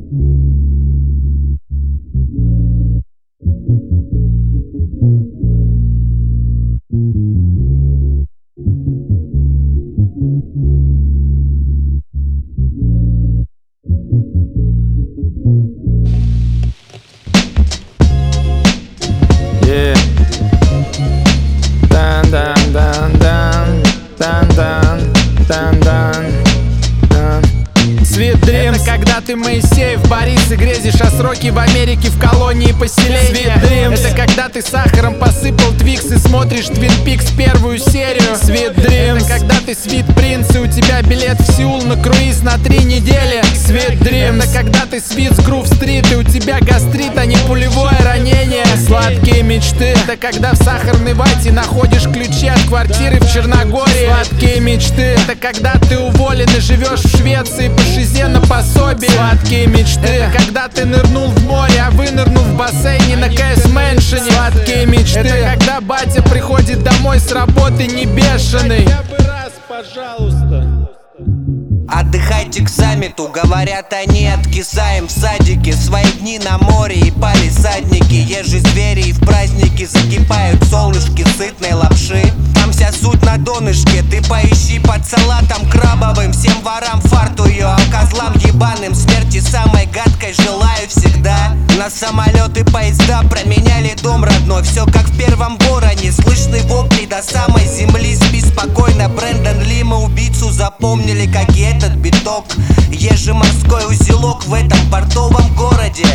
Sweet Dreams. Это когда ты Моисеев, Борис и грезишь о сроке в Америке в колонии поселения. Sweet Dreams. Это когда ты сахаром посыпал Твикс и смотришь Твин Пикс первую серию. Sweet Dreams. Это когда ты Sweet Prince и у тебя билет в Сеул на круиз на 3 недели. Sweet Dreams. Это когда ты Sweet Groove Street и у тебя гастрит, а не пулевое ранение. Сладкие мечты. Это когда в сахарной вате находишь ключи от квартиры в Черногории. Сладкие мечты. Это когда ты уволен и живешь в Швеции по шизе на пособие. Сладкие мечты. Это когда ты нырнул в море, а вынырнул в бассейне на КС-меншине. Сладкие мечты. Это когда батя приходит домой с работы не бешеный. Хотя бы раз, пожалуйста. Отдыхайте к саммиту, говорят они, откисаем в садике. Свои дни на море и палисадники. Ежи звери и в праздники закипают солнышки сытной лапши. Там вся суть на донышке, ты поищи под салатом крабовым. Всем ворам фарту ее, а козлам ебаным смерти самой гадкой желаю всегда. На самолеты, поезда променяли дом родной. Все как в первом вороне, слышны вопли до самой земли. Спи спокойно, Брэндон Ли, мы убийцу запомнили, как и этот биток. Ежи морской узелок в этом портовом городе.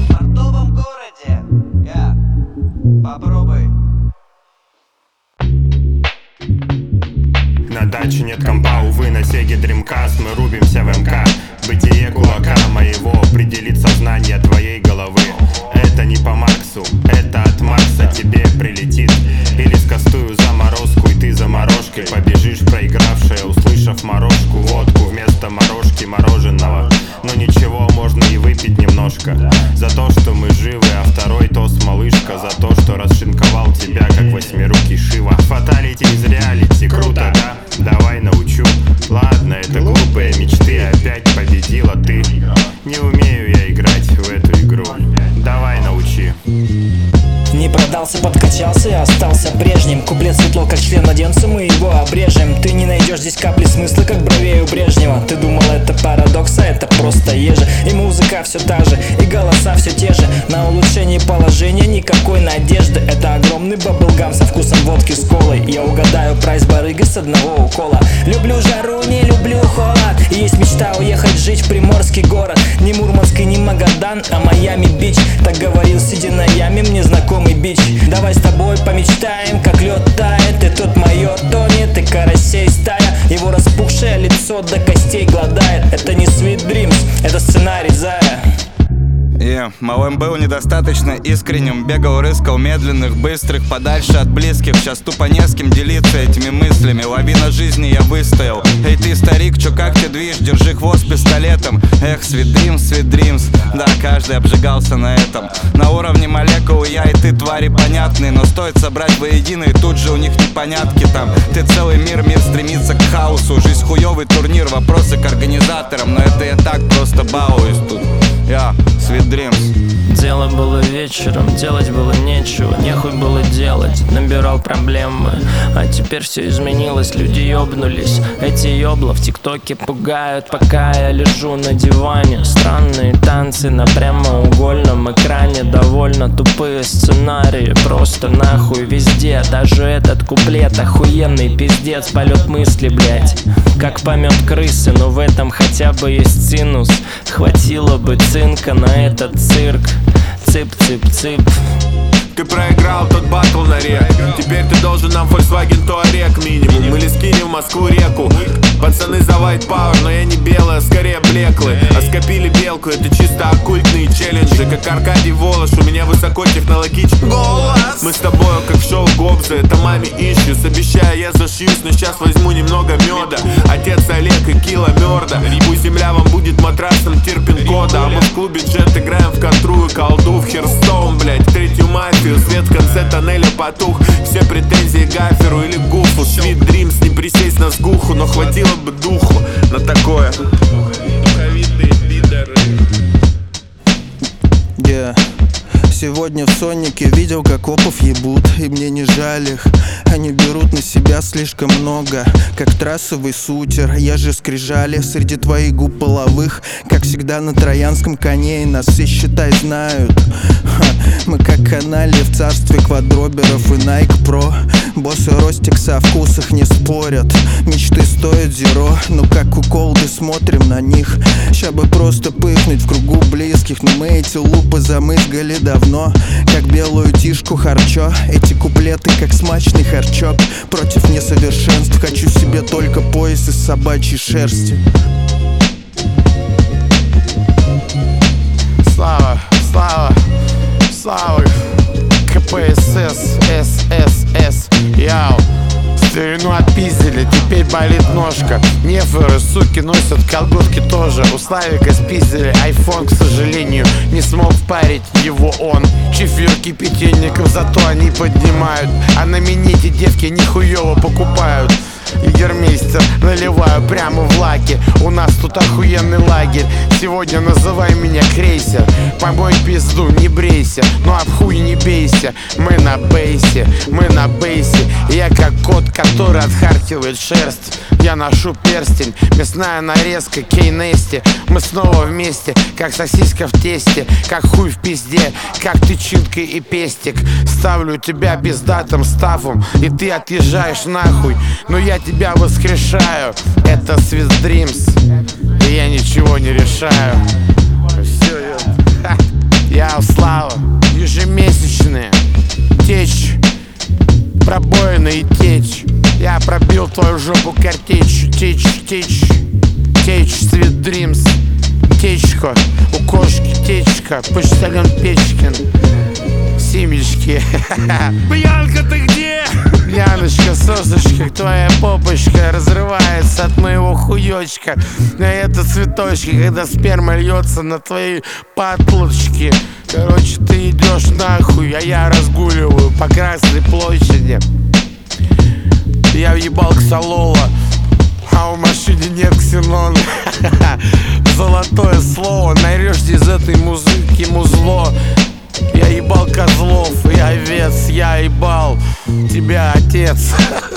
Попробуй. На даче нет компа, увы, на Сеге Dreamcast мы рубимся в МК. Бытие кулака моего определит сознание твоей головы. Это не по Марксу, это от Марса тебе прилетит. Или скастую заморозку, и ты заморожкой побежишь, проигравшая, услышав морожку. Водку вместо морожки мороженого. Но ничего, можно и выпить немножко. За то, что мы живы, а второй тост малышка. За то, что расшинковал тебя, как восьмирукий Шива. Фаталити из реалити, круто, да? Давай научу. Ладно, это глупые мечты, опять победила ты. Не умею я играть в эту игру. Давай научи. Не продался, подкачался и остался прежним. Куплет светло, как член младенца, мы его обрежем. Ты не найдешь здесь капли смысла, как бровей у Брежнева. Ты думал, это парадокс, а это просто ежи. И музыка все та же, и голоса все те же. На улучшение положения никакой надежды. Это огромный баблгам со вкусом водки с колой. Я угадаю прайс барыги с одного укола. Люблю жару, не люблю холод. И есть мечта уехать жить в приморский город. Не Мурманск и не Магадан, а Майами-Бич. Так говорил, сидя на яме, мне знакомый бич. Давай с тобой помечтаем, как лед тает. И тут майор тонет, и карасей стая. Его распухшее лицо до костей гладает. Это не Sweet Dreams, это сценарий Зая. Малым был недостаточно искренним. Бегал, рыскал медленных, быстрых, подальше от близких. Сейчас тупо не с кем делиться этими мыслями. Лавина жизни я выстоял. Эй ты, старик, чё, как ты движ? Держи хвост пистолетом. Эх, Sweet Dreams, Sweet Dreams. Да, каждый обжигался на этом. На уровне молекул я и ты, твари понятные. Но стоит собрать воедино, и тут же у них непонятки там. Ты целый мир стремится к хаосу. Жизнь хуёвый турнир, вопросы к организаторам. Но это я так просто балуюсь тут. Sweet Dreams. Дело было вечером, делать было нечего, нехуй было делать, набирал проблемы. А теперь все изменилось, люди ёбнулись. Эти ёбла в ТикТоке пугают, пока я лежу на диване. Странные танцы на прямоугольном экране. Довольно тупые сценарии, просто нахуй везде. Даже этот куплет охуенный пиздец, полет мысли, блять. Как помет крысы, но в этом хотя бы есть синус. Хватило бы цинка на этот цирк. Цып-цып-цып. Ты проиграл тот батл на рек. Теперь ты должен нам Volkswagen Touareg минимум. Мы ли скинем в Москву реку. Пацаны за white power, но я не белая, скорее блеклый. А скопили белку, это чисто оккультные челленджи. Как Аркадий Волош, у меня высокотехнологичный голос. Мы с тобою как в шоу Гобза, это маме ищус. Обещаю, я зашьюсь, но сейчас возьму немного меда. Отец Олег и кило мерда. Пусть земля вам будет матрасом терпин-кода. А мы в клубе Джет играем в контру и колду. В Херстоун, блять, третью мафию. Свет в конце тоннеля потух. Все претензии Гаферу или Гуфу. Sweet Dreams, не присесть на сгуху. Но хватило бы духу на такое. Духовитые пидоры. Сегодня в Сонике видел, как копов ебут, и мне не жаль их. Они берут на себя слишком много, как трассовый сутер. Я же скрижали среди твоих губ половых, как всегда на троянском коне, и нас все, считай, знают. Мы как канали в царстве квадроберов и Nike Pro. Боссы Ростикса о вкусах не спорят, мечты стоят зеро, но как у колды смотрим на них. Ща бы просто пыхнуть в кругу близких, но мы эти лупы замызгали давно, как белую тишку харчо. Эти куплеты как смачный харчок. Против несовершенств хочу себе только пояс из собачьей шерсти. Слава, слава, слава, КПСС, ССС, яу. Старину отпиздили, теперь болит ножка. Неферы, суки, носят колготки тоже. У Славика спиздили айфон, к сожалению, не смог впарить его он. Чефир кипятильников, зато они поднимают, а на минете девки нихуево покупают. Егермейстер, наливаю прямо в лаки. У нас тут охуенный лагерь. Сегодня называй меня крейсер. Помой пизду, не брейся, но об хуй не бейся. Мы на бейсе, мы на бейсе. Я как кот, который отхаркивает шерсть. Я ношу перстень, мясная нарезка, Кейнести. Мы снова вместе, как сосиска в тесте, как хуй в пизде, как тычинка и пестик. Ставлю тебя пиздатым стафом, и ты отъезжаешь нахуй. Но я тебя воскрешаю, это Sweet Dreams, и я ничего не решаю. Все, я слава, ежемесячные течь, пробоины и течь. Я пробил твою жопу картечью, течь, течь, течь, Sweet Dreams, течка, у кошки течка, почтальон Печкин, семечки. Бьянка, ты где? Яночка, сосочка, твоя попочка разрывается от моего хуёчка. А это цветочки, когда сперма льется на твои патлочки. Короче, ты идешь нахуй, а я разгуливаю по Красной площади. Я въебал ксалола, а в машине нет ксенона. Золотое слово, нарежьте из этой музыки музло. Я ебал козлов, я овец, я ебал тебя, отец.